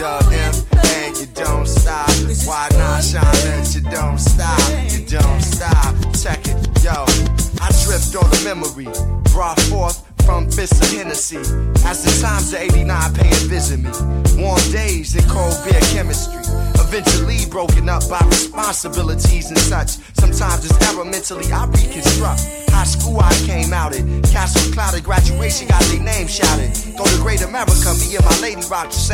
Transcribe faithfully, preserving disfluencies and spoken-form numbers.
dub him, and you don't stop. Why not shine that you don't stop? You don't stop. Check it, yo. I drift on the memory, brought forth from fists of Hennessy. As the times of eighty-nine pay and visit me. Warm days in cold beer chemistry. Eventually broken up by responsibilities and such. Sometimes it's error mentally I reconstruct. High school I came out in. Castle clouded, graduation got their name shouted. Go to Great America, me and my lady rock the same.